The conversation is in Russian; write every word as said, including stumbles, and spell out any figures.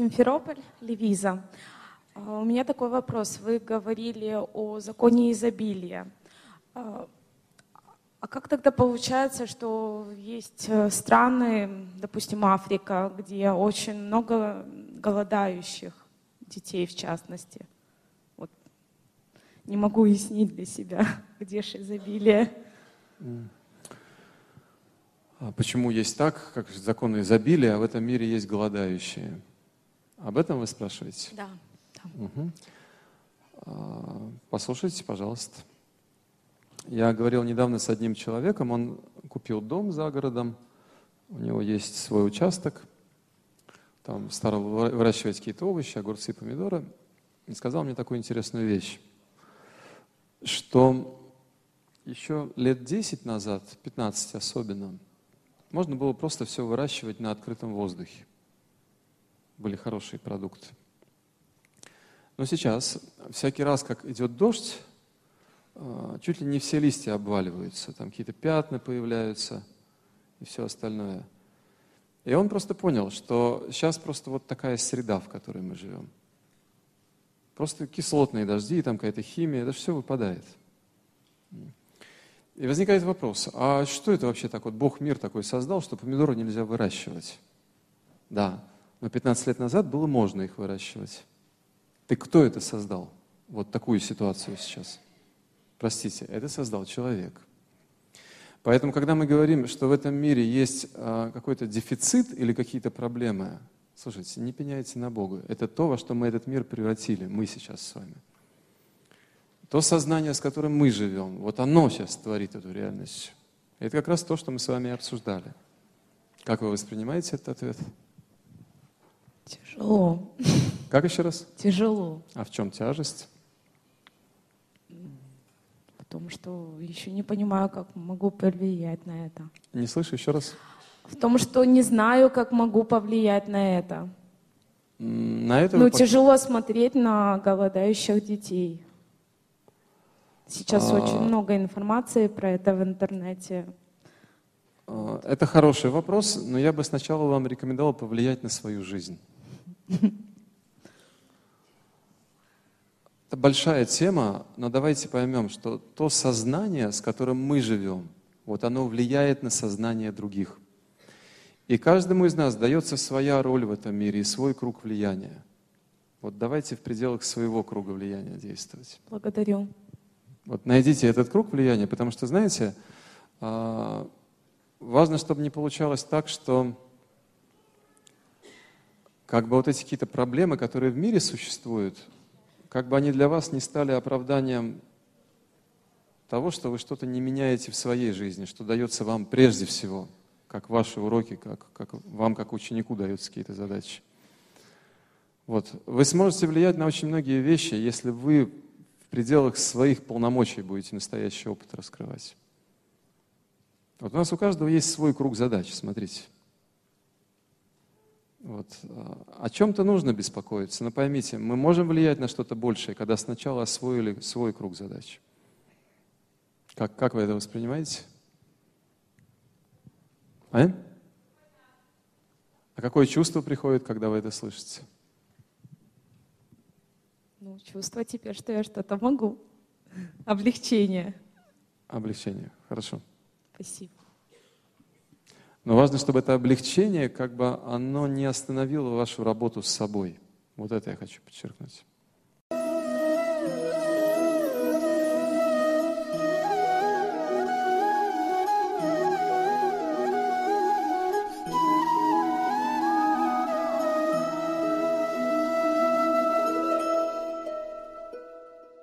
Симферополь, Левиза. А, У меня такой вопрос. Вы говорили о законе изобилия. А а как тогда получается, что есть э, страны, допустим, Африка, где очень много голодающих детей, в частности? Вот. Не могу уяснить для себя, где же изобилие. А почему есть так, как законы изобилия, а в этом мире есть голодающие? Об этом вы спрашиваете? Да. да. Угу. А, Послушайте, пожалуйста. Я говорил недавно с одним человеком, он купил дом за городом, у него есть свой участок, там стал выращивать какие-то овощи, огурцы, помидоры, и сказал мне такую интересную вещь, что еще лет десять назад, пятнадцать особенно, можно было просто все выращивать на открытом воздухе. Были хорошие продукты. Но сейчас, всякий раз, как идет дождь, чуть ли не все листья обваливаются, там какие-то пятна появляются и все остальное. И он просто понял, что сейчас просто вот такая среда, в которой мы живем. Просто кислотные дожди, там какая-то химия, это все выпадает. И возникает вопрос, а что это вообще так вот Бог мир такой создал, что помидоры нельзя выращивать? Да, но пятнадцать лет назад было можно их выращивать. Ты кто это создал? Вот такую ситуацию сейчас. Простите, это создал человек. Поэтому, когда мы говорим, что в этом мире есть а, какой-то дефицит или какие-то проблемы, слушайте, не пеняйте на Бога. Это то, во что мы этот мир превратили, мы сейчас с вами. То сознание, с которым мы живем, вот оно сейчас творит эту реальность. Это как раз то, что мы с вами обсуждали. Как вы воспринимаете этот ответ? Тяжело. Как еще раз? Тяжело. А в чем тяжесть? Потому что еще не понимаю, как могу повлиять на это. Не слышу, еще раз. В том, что не знаю, как могу повлиять на это. На это Ну, вы тяжело смотреть на голодающих детей. Сейчас А. очень много информации про это в интернете. А, Это хороший вопрос, но я бы сначала вам рекомендовал повлиять на свою жизнь. Это большая тема, но давайте поймем, что то сознание, с которым мы живем, вот оно влияет на сознание других. И каждому из нас дается своя роль в этом мире и свой круг влияния. Вот давайте в пределах своего круга влияния действовать. Благодарю. Вот найдите этот круг влияния, потому что, знаете, важно, чтобы не получалось так, что как бы вот эти какие-то проблемы, которые в мире существуют, как бы они для вас не стали оправданием того, что вы что-то не меняете в своей жизни, что дается вам прежде всего, как ваши уроки, как, как вам, как ученику, даются какие-то задачи. Вот. Вы сможете влиять на очень многие вещи, если вы в пределах своих полномочий будете настоящий опыт раскрывать. Вот у нас у каждого есть свой круг задач, смотрите. Вот. О чем-то нужно беспокоиться, но поймите, мы можем влиять на что-то большее, когда сначала освоили свой круг задач. Как, как вы это воспринимаете? А? А какое чувство приходит, когда вы это слышите? Ну, чувство теперь, что я что-то могу. Облегчение. Облегчение. Хорошо. Спасибо. Но важно, чтобы это облегчение, как бы оно не остановило вашу работу с собой. Вот это я хочу подчеркнуть.